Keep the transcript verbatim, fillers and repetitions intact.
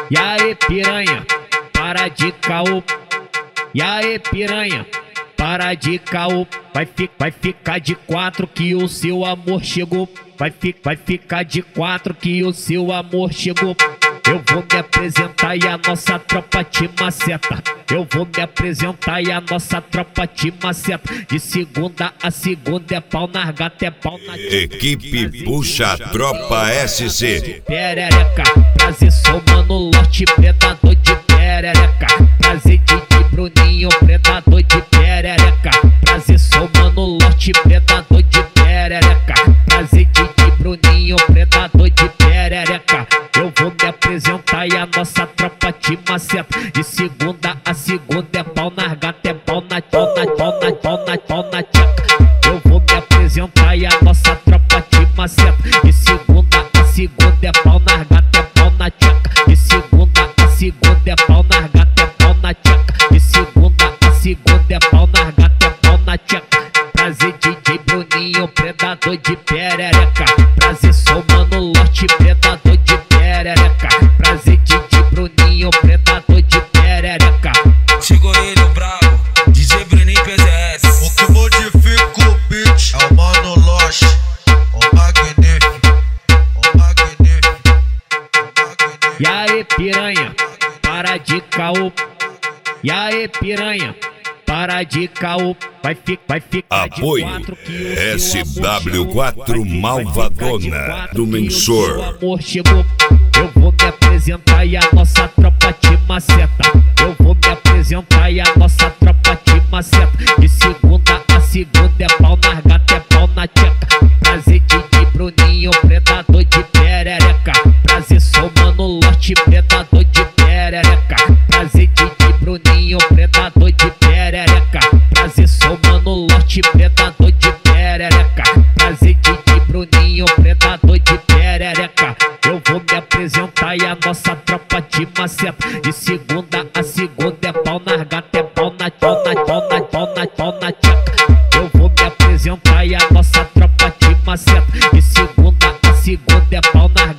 E aí piranha, para de caô. E aí piranha, para de caô. Vai, fi, vai ficar de quatro que o seu amor chegou. Vai, fi, vai ficar de quatro que o seu amor chegou. Eu vou me apresentar e a nossa tropa te maceta. Eu vou me apresentar e a nossa tropa te maceta. De segunda a segunda é pau na gata, é pau na tcheca. Equipe Puxa Tropa S C. Perereca, prazer, sou mano Lote, predador de perereca. Prazer, Didi Bruninho, predador de perereca. Prazer, sou mano Lote, predador de perereca. Prazer, Didi Bruninho, predador de perereca. Eu vou me apresentar e a nossa tropa te maceta. De segunda a segunda é pau na gata, é pau na pau na pau na pau na pau na tcheca. Eu vou me apresentar e a nossa tropa te maceta. De segunda a segunda é pau na gata, é pau na tcheca. De segunda a segunda é pau na gata, é pau na tcheca. De segunda a segunda é pau na gata, é pau na tcheca. Prazer, Didi Bruninho, predador de perereca. Prazer, sou mano Lote, predador de perereca. Prazer, Didi Bruninho, predador de perereca. Chegou ele, o brabo, D J Bruninho P Z S. O que modifica o beat é o mano Lote, o magnífico, o magnífico, o magnífico. E aí piranha, para de caô. E aí piranha, para de caô. Vai, fi, vai ficar Apoio de quatro que o S seu W amor quatro chegou. Vai, Malvadona vai ficar de do quatro que o Mensor. seu amor chegou. Eu vou me apresentar e a nossa tropa te maceta. Eu vou me apresentar e a nossa tropa te maceta. De segunda a segunda é pau na gata, é pau na tcheca. Prazer, Didi Bruninho, predador de perereca. Prazer, sou mano Lote, predador de perereca. Prazer, Didi Bruninho, predador de perereca. Prazer, sou mano Lote, predador de perereca. Prazer, Didi Bruninho, predador de perereca. Eu vou me apresentar e a nossa tropa te maceta. De segunda a segunda é pau na gata, é pau na pau na pau na pau na pau na tcheca. Eu vou me apresentar e a nossa tropa te maceta. De segunda a segunda é pau na